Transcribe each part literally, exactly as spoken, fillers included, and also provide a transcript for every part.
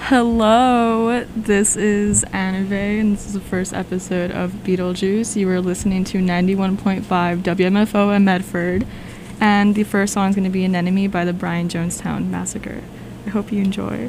Hello, this is Anave, and this is the first episode of Beetlejuice. You were listening to ninety-one point five W M F O in Medford, and the first song is going to be Anemone by the Brian Jonestown Massacre. I hope you enjoy.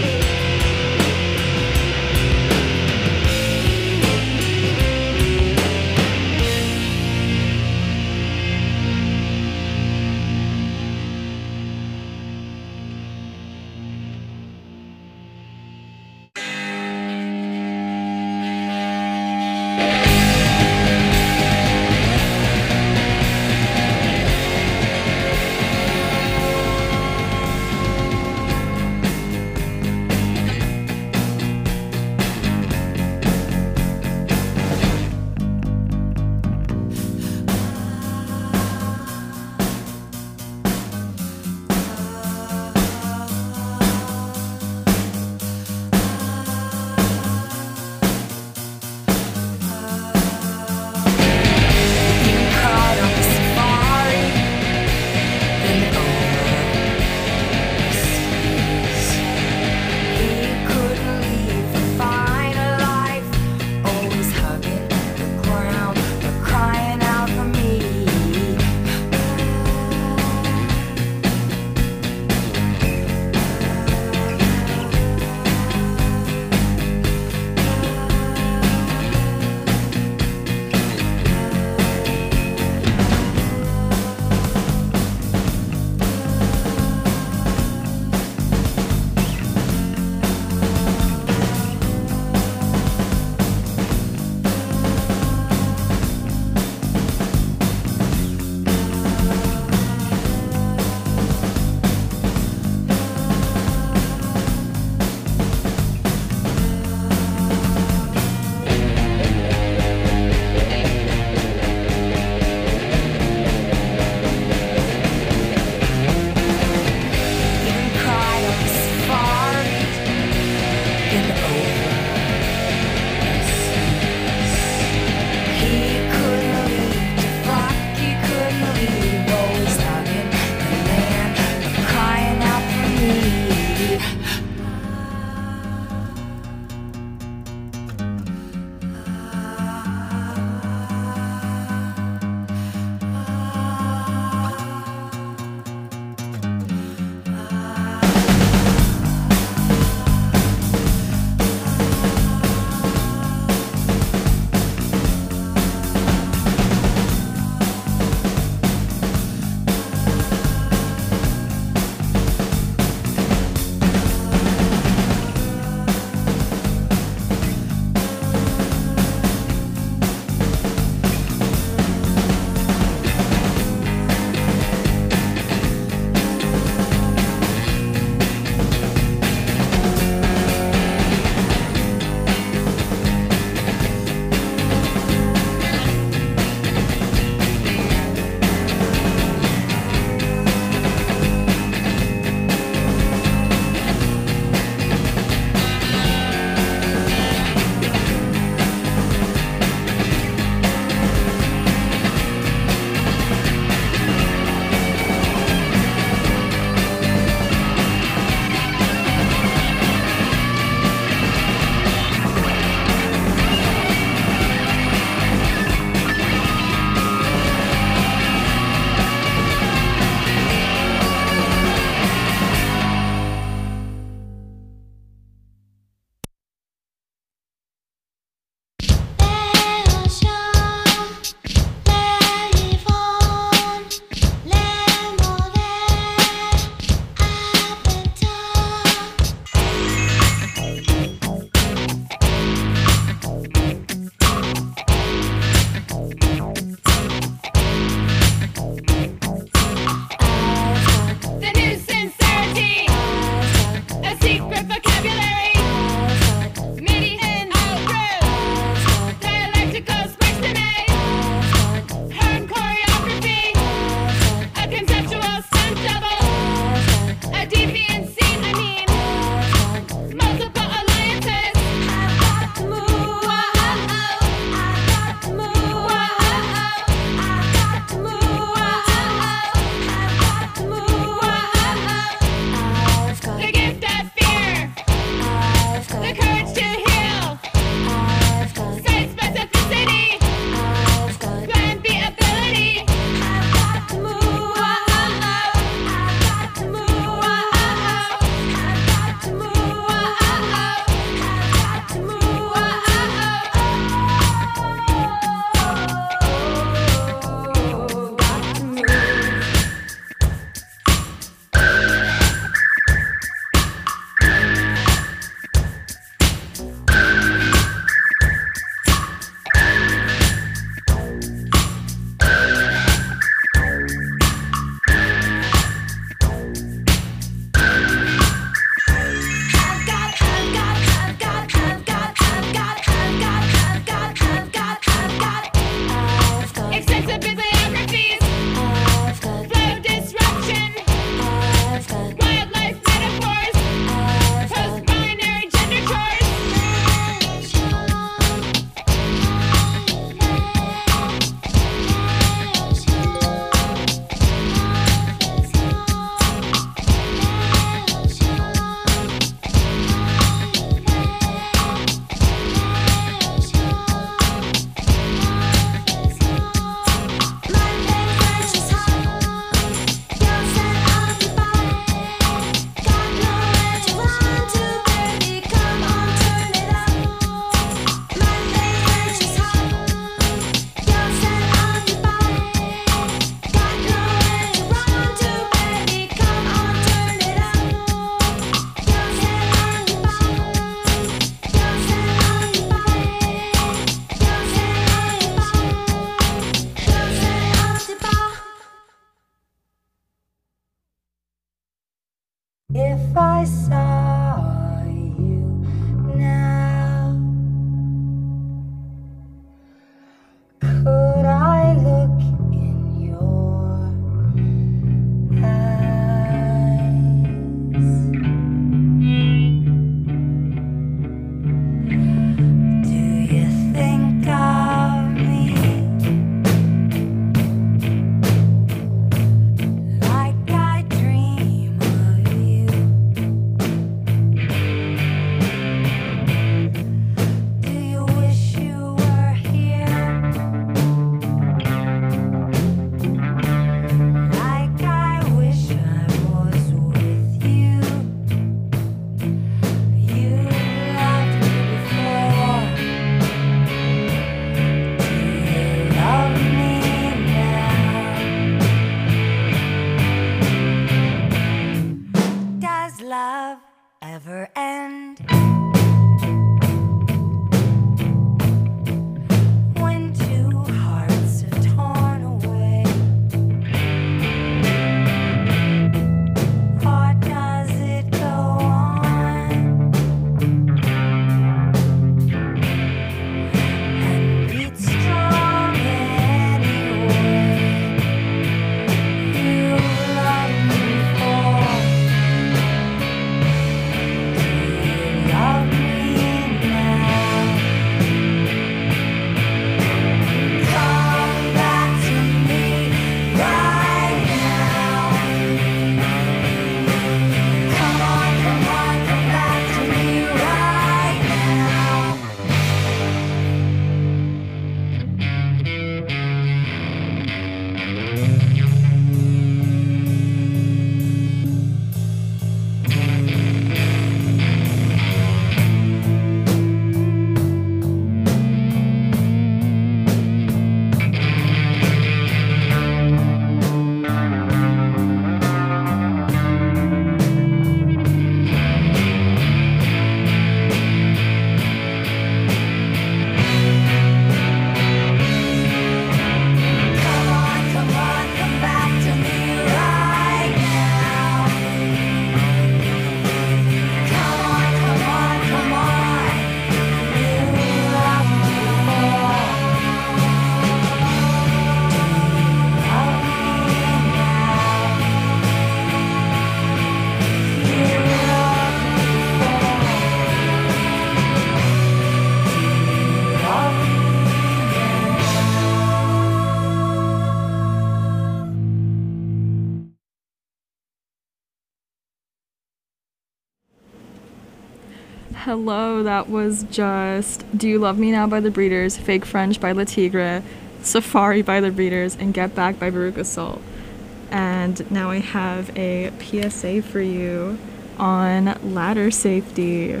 Hello, that was just Do You Love Me Now by The Breeders, Fake French by Le Tigre, Safari by The Breeders, and Get Back by Veruca Salt. And now I have a P S A for you on ladder safety.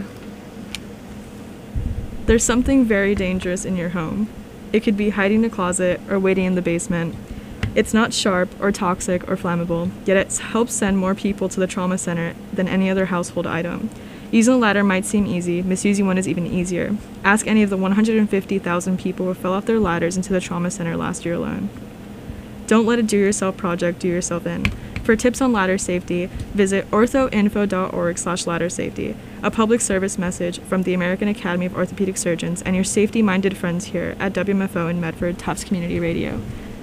There's something very dangerous in your home. It could be hiding in a closet or waiting in the basement. It's not sharp or toxic or flammable, yet it helps send more people to the trauma center than any other household item. Using a ladder might seem easy, misusing one is even easier. Ask any of the one hundred fifty thousand people who fell off their ladders into the trauma center last year alone. Don't let a do-yourself project do yourself in. For tips on ladder safety, visit orthoinfo.org slash ladder safety, a public service message from the American Academy of Orthopedic Surgeons and your safety-minded friends here at W M F O in Medford Tufts Community Radio.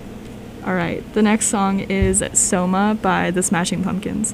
Alright, the next song is Soma by the Smashing Pumpkins.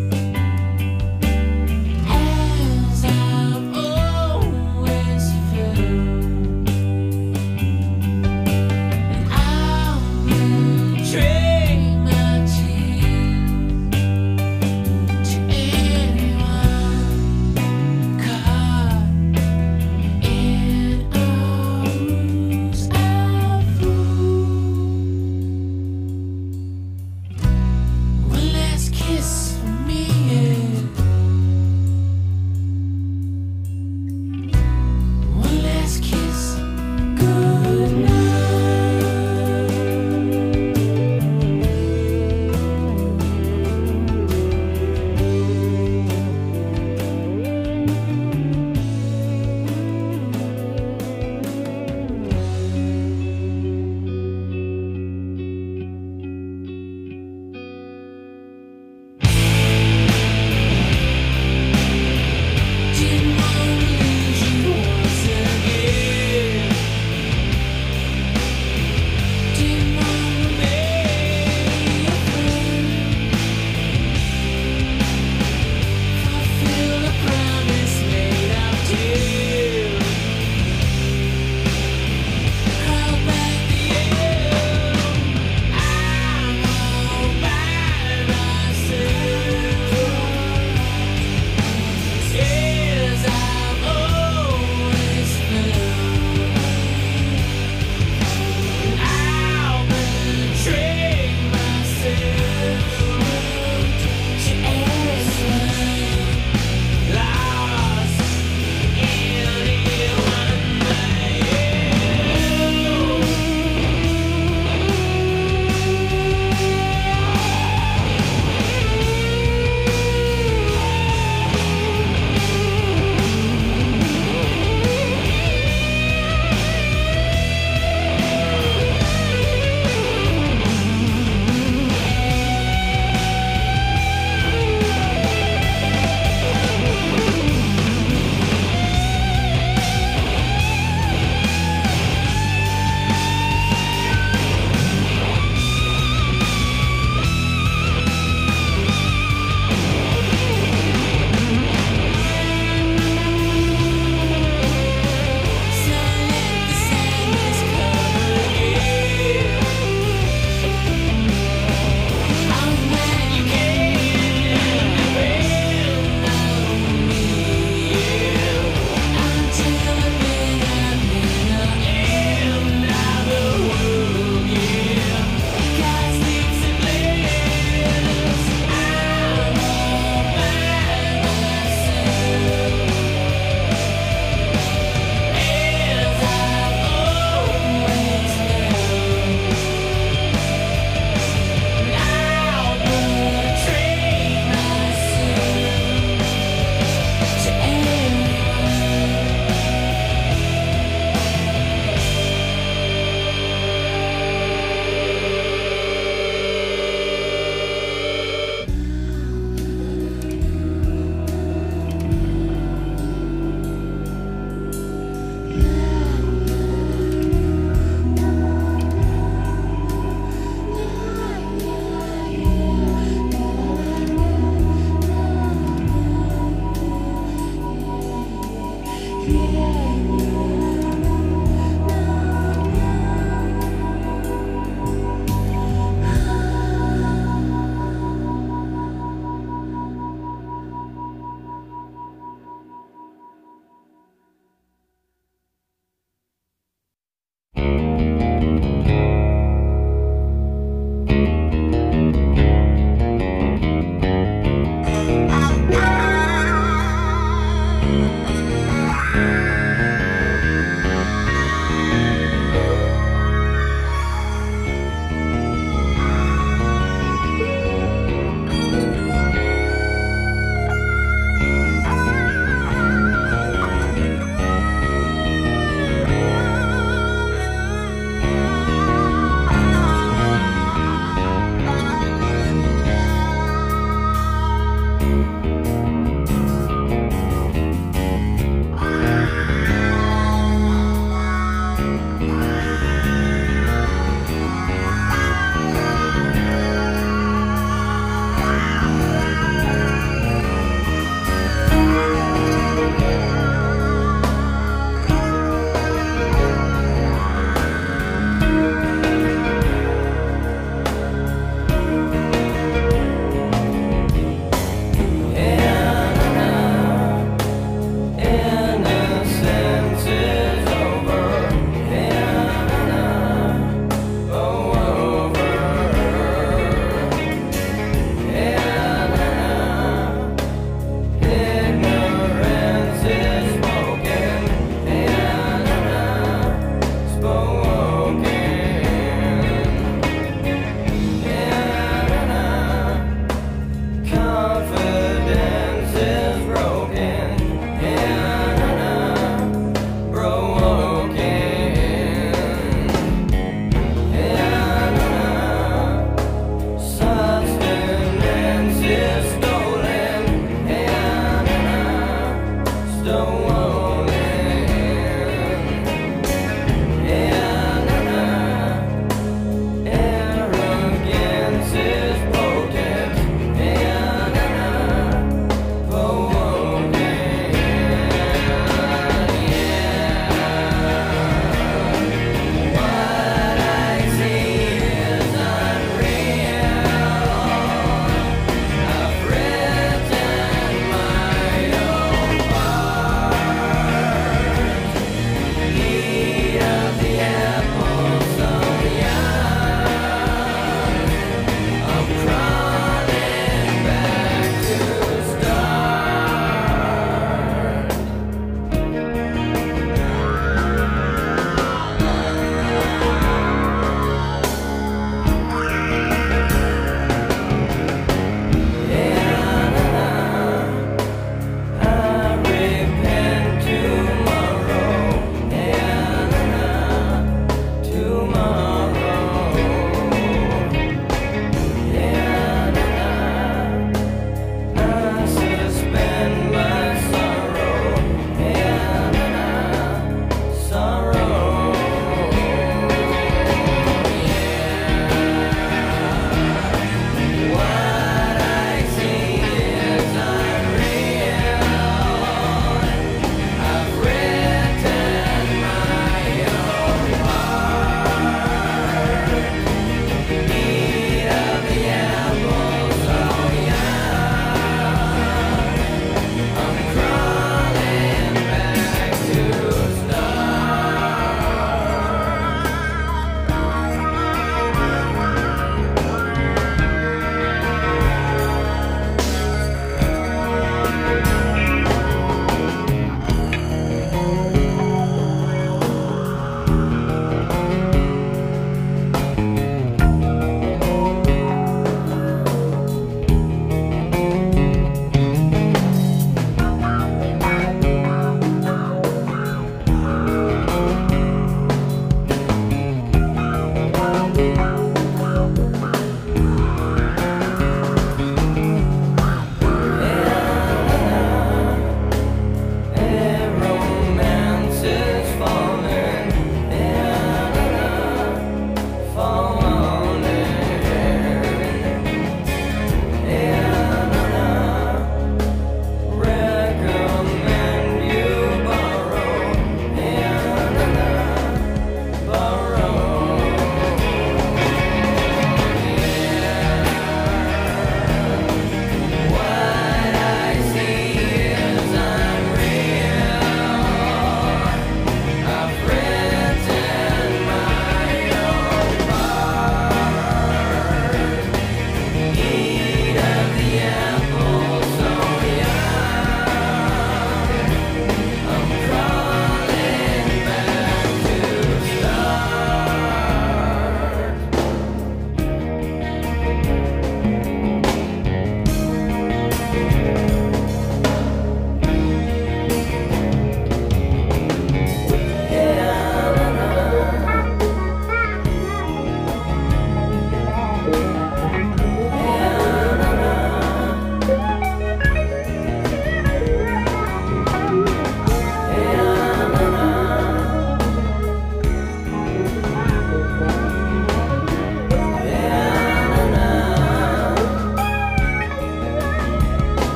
Feel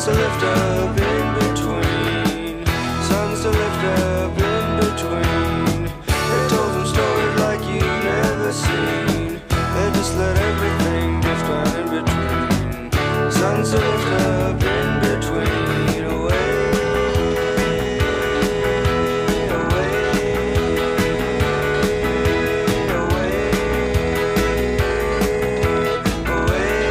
Suns to lift up in between, suns to lift up in between. They told them stories like you've never seen. They just let everything drift on in between. Suns to lift up in between, away, away, away, away.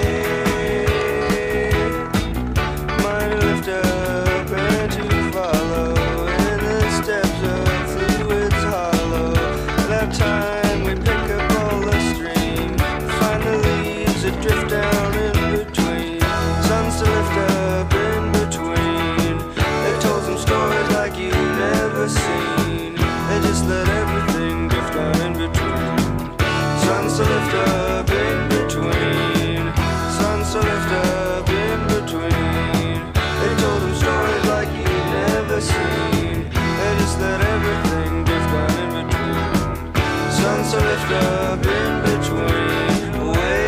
Mine to lift up and to follow in the steps of fluids hollow. That time we pick up all the stream, find the leaves that drift down in between. Suns to lift up in between. They told some stories like you've never seen. They just let everything drift down in between. Suns to lift up in between, suns to lift up in between. They told them stories like you've never seen. They just let everything drift down in between. Suns to lift up in between, away,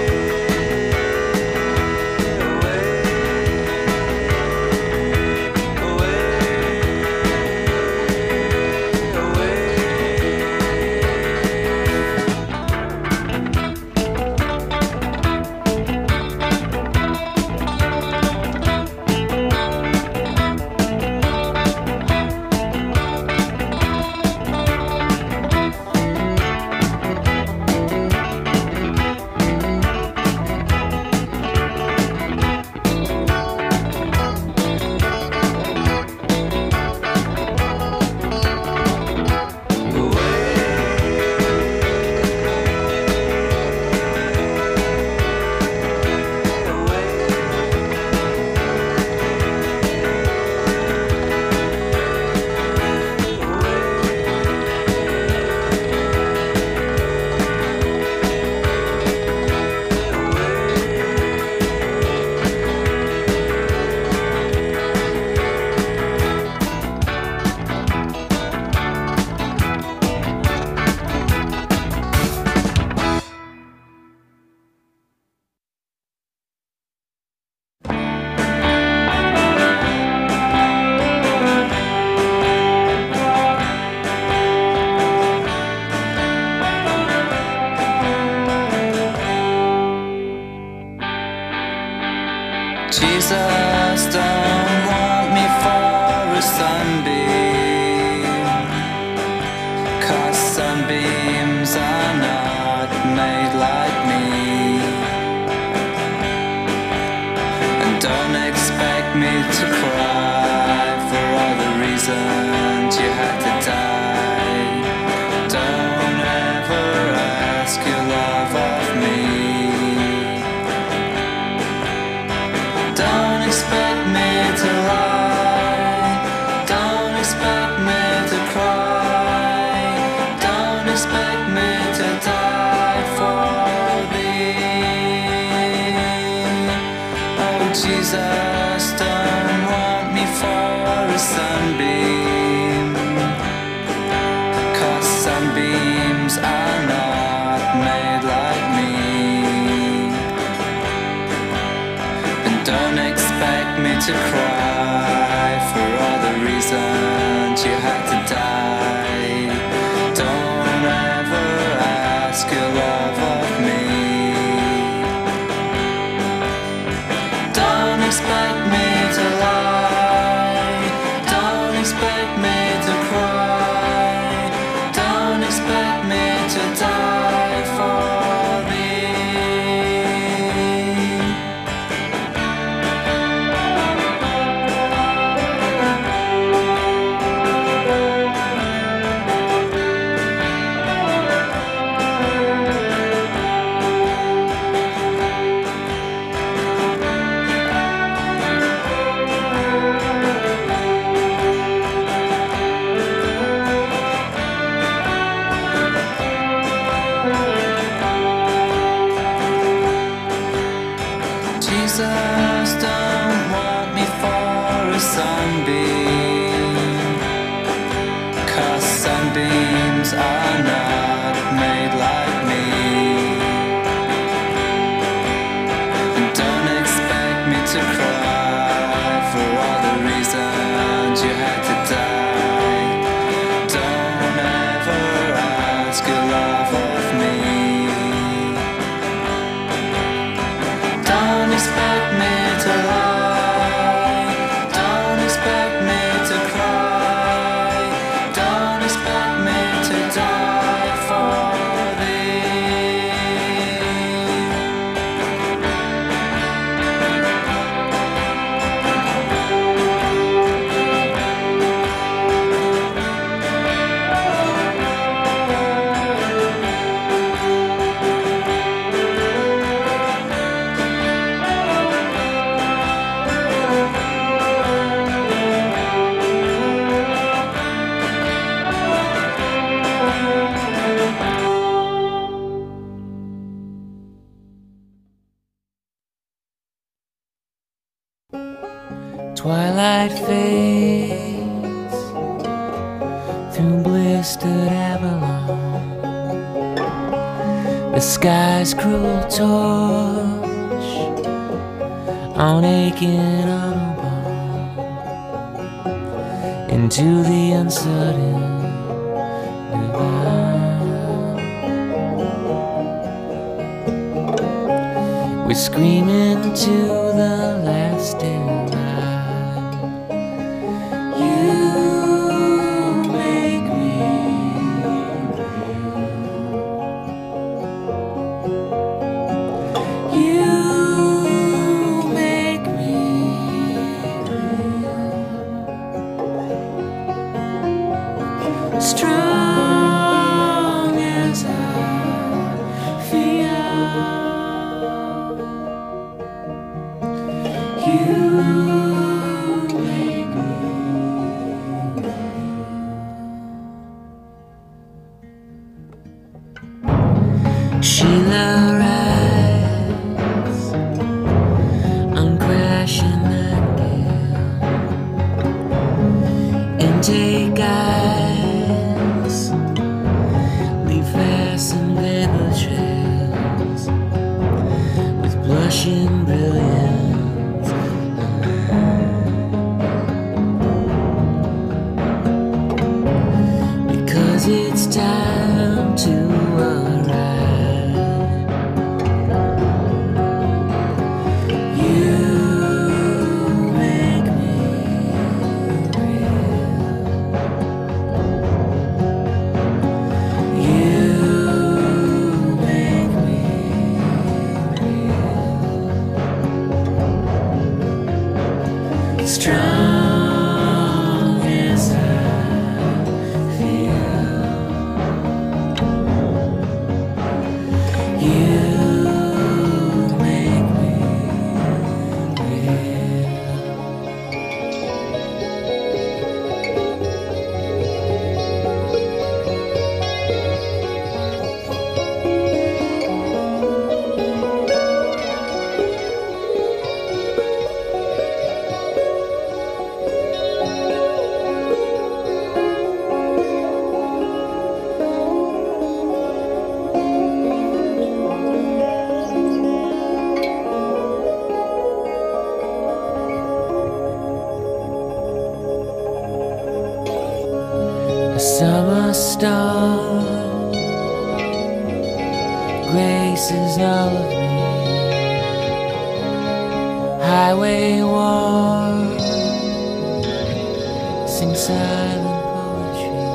away, away, away. Jesus don't want me for a sunbeam, 'cause sunbeams are not made like me. And don't expect me to cry for all the reasons you had to die. Don't ever ask your love of me. Don't expect me to lie. Don't expect me to cry. Don't expect me to die for thee. Oh, Jesus don't want me for a sunbeam, 'cause sunbeams are not made like me. Don't expect me to cry for all the reasons you had to die. Don't ever ask your love of me. Don't expect me to lie. Don't expect me to cry. Don't expect me to die for thee. Jesus don't want me for a sunbeam, 'cause sunbeams are not made like me. And don't expect me to cry expect me to lie. Don't expect me to cry. Don't expect me to die for thee. Twilight fades through blistered Avalon. The sky's cruel torch on aching Autobahn into the uncertain divine. We scream into the lasting strong as I feel. You make me real. Sheila rides on crashing nightingale. Intake eyes leave fastened paper trails with blushing brilliance. Because it's time to arrive. You make me real. You make me real. Strong as I feel. You make me real. A summer star graces all of me. Highway warm, sing silent poetry,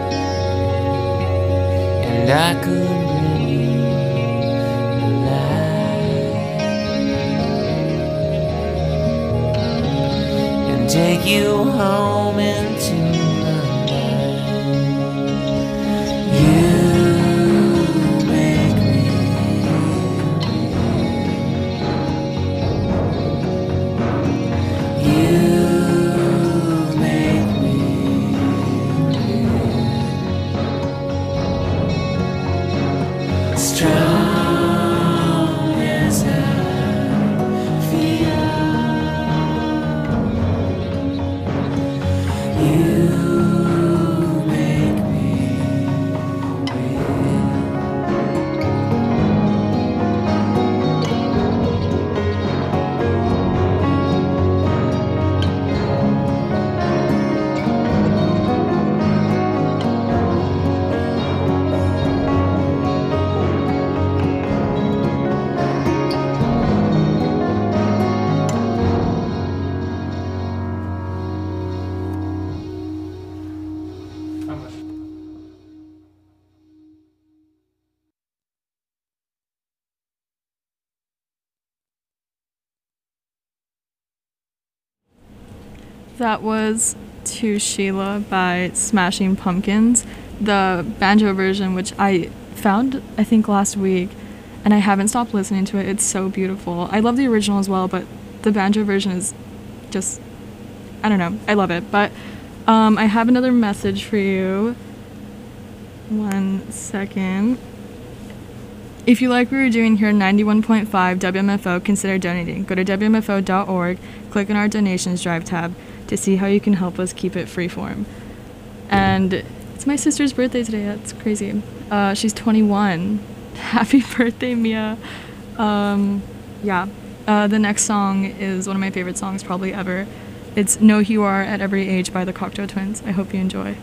and I could bring you the light and take you home into the night. You make me real. You make me real. Strong as I feel. You That was To Sheila by Smashing Pumpkins, the banjo version, which I found, I think, last week, and I haven't stopped listening to it. It's so beautiful. I love the original as well, but the banjo version is just, I don't know, I love it. But um, I have another message for you. One second. If you like what we're doing here at ninety-one point five W M F O, consider donating. Go to W M F O dot org, click on our donations drive tab to see how you can help us keep it freeform. And it's my sister's birthday today. That's crazy. Uh, she's twenty-one. Happy birthday, Mia. Um, yeah. Uh, the next song is one of my favorite songs probably ever. It's Know Who You Are at Every Age by the Cocteau Twins. I hope you enjoy.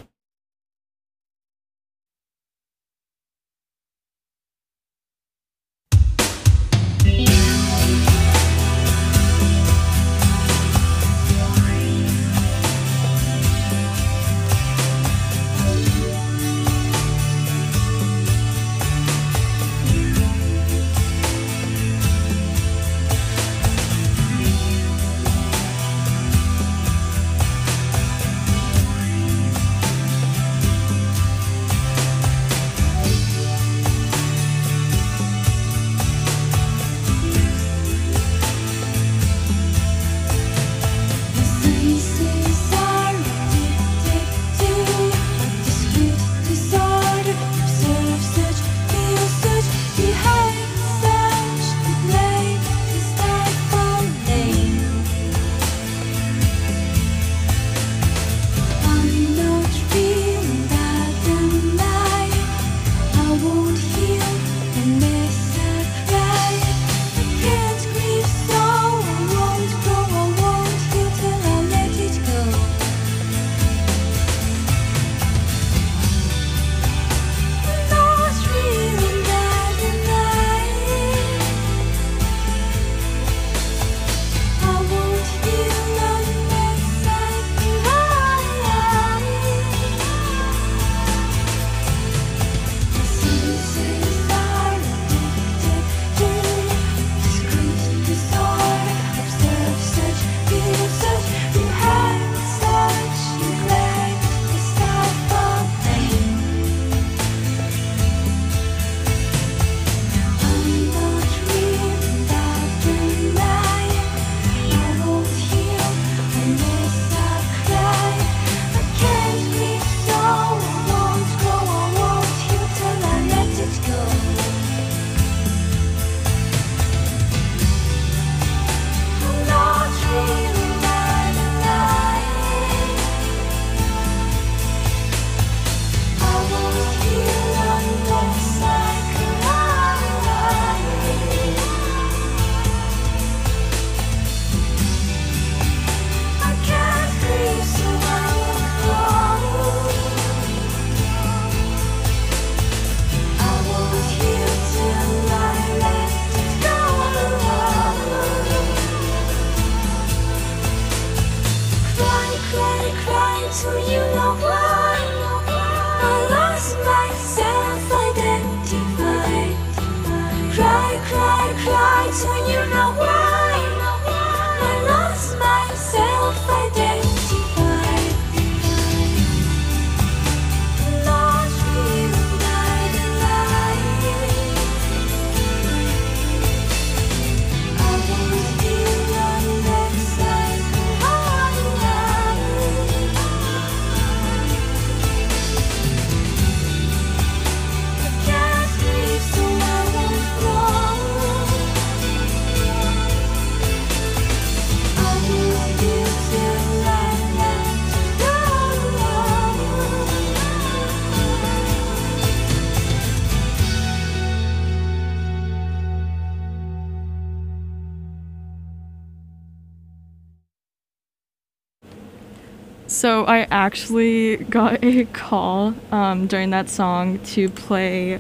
So I actually got a call um, during that song to play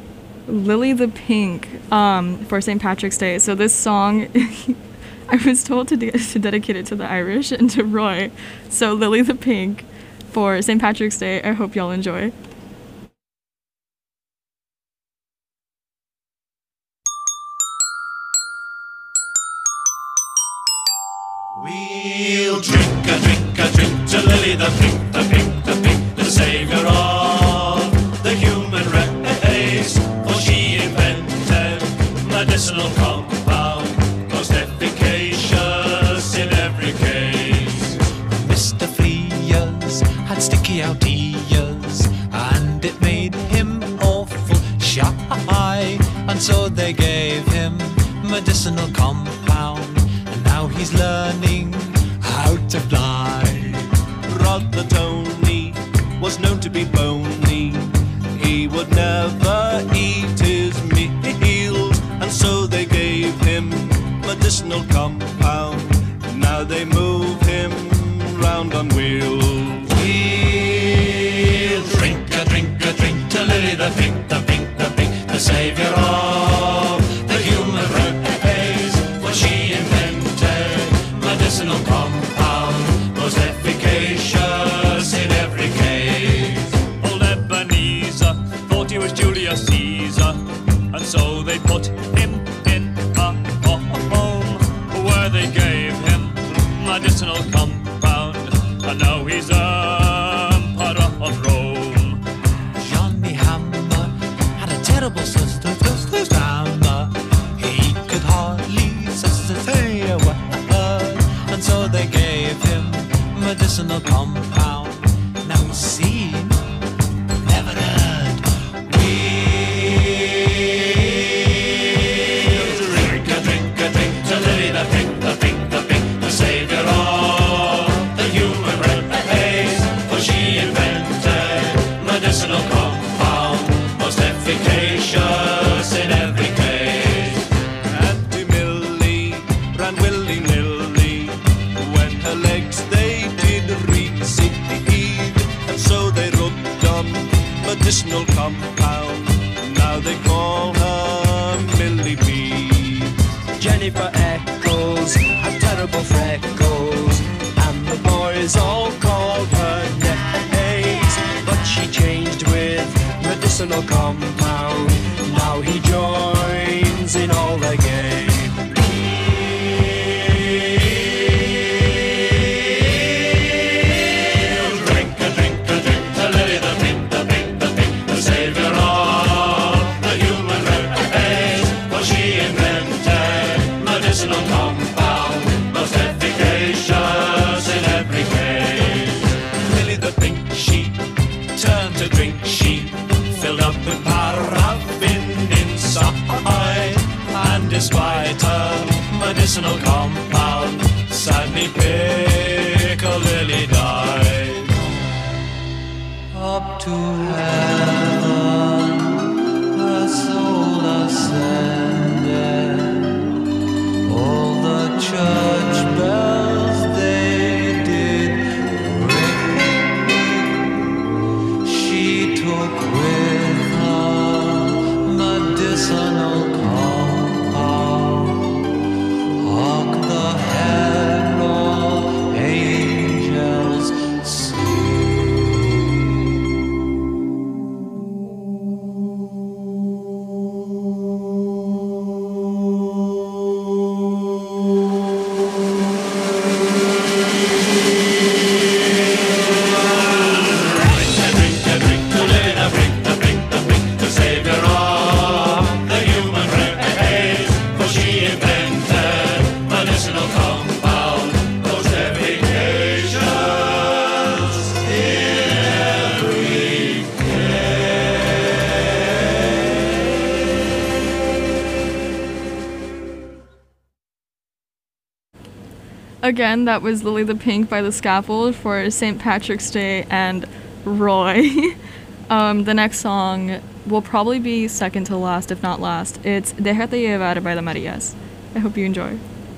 Lily the Pink um, for Saint Patrick's Day. So this song, I was told to, de- to dedicate it to the Irish and to Roy. So Lily the Pink for Saint Patrick's Day. I hope y'all enjoy. We'll drink a drink a drink to Lily the Pink, the Pink, the Pink, the savior of the human race. For she invented medicinal compound, most efficacious in every case. Mister Frears had sticky out ears, and it made him awful shy, and so they gave him medicinal compound, and now he's learning how to fly. Brother Tony was known to be bony, he would never eat his meals, and so they gave him medicinal compound, now they move him round on wheels. We'll drink a drink a drink to Lily the Pink, the Pink, the Pink, the savior of the human race. For she invented medicinal compound, most efficacious in every case. Old Ebenezer thought he was Julius Caesar, and so they put him in a home where they gave him medicinal compound, and now he's emperor of Rome. Johnny Hammer had a terrible sister, sister's grandma. He could hardly say a word, and so they gave him medicinal compound. Now he's seen, never heard. We'll drink a drink a drink to Lily the Pink, the Pink, the Pink, the savior of the human race. For she invented medicinal compound, most efficacious in every case. Auntie Millie ran willy-nilly when her legs they did recede, and so they rubbed on medicinal compound, now they call her Millie B. Jennifer Eccles had terrible freckles, and the boys all called her names, but she changed with medicinal compound, now he joins in all the game. We'll drink a drink a drink to Lily the Pink, the Pink, the Pink, the savior of the human race. For she invented medicinal compound, most efficacious in every case. Lily the Pink, she turned to drink, she filled up with paraffin inside, and despite her medicinal compound, sadly Pickle Lily died. Up to heaven her soul ascended, all the church bells they did ring. She took with her medicinal compound, hark the herald angels sing. Again, that was Lily the Pink by The Scaffold for Saint Patrick's Day and Roy. um, the next song will probably be second to last, if not last. It's Déjate llevar by the Marías. I hope you enjoy.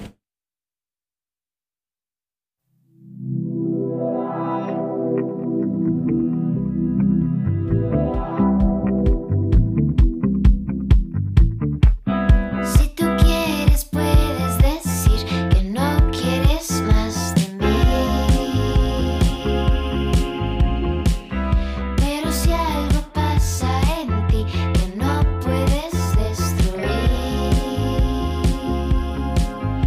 Si tú quieres, puedes decir que no quieres más de mí. Pero si algo pasa en ti que no puedes destruir,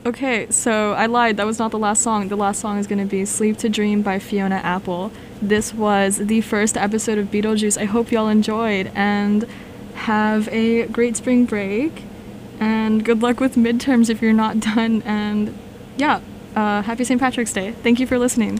Okay, so I lied. That was not the last song. The last song is going to be Sleep to Dream by Fiona Apple. This was the first episode of Beetlejuice. I hope y'all enjoyed and have a great spring break. And good luck with midterms if you're not done. And yeah, uh, happy Saint Patrick's Day. Thank you for listening.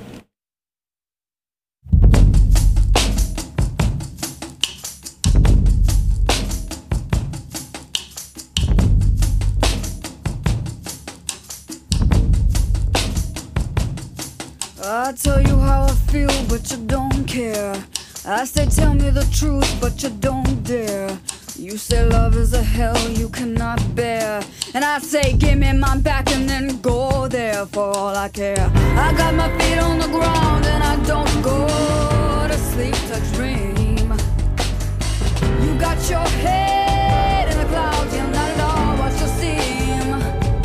I tell you how I feel, but you don't care. I say tell me the truth, but you don't dare. You say love is a hell you cannot bear, and I say give me my back and then go there for all I care. I got my feet on the ground and I don't go to sleep to dream. You got your head in the clouds, you're not at all what you seem.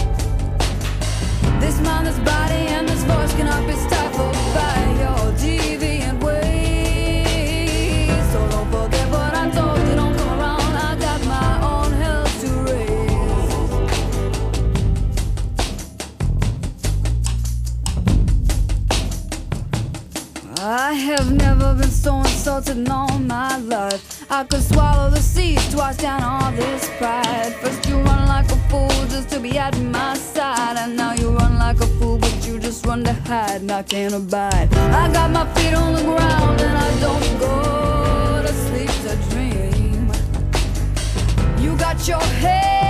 This mind, this body, and this voice cannot be stifled by your deviant ways. So don't forget what I told you, don't come around. I got my own hell to raise. I have never been so insulted in all my life. I could swallow the seeds twice down all this pride. First you run like a fool just to be at my side, and now you run like a fool but you just run to hide, and I can't abide. I got my feet on the ground and I don't go to sleep to dream. You got your head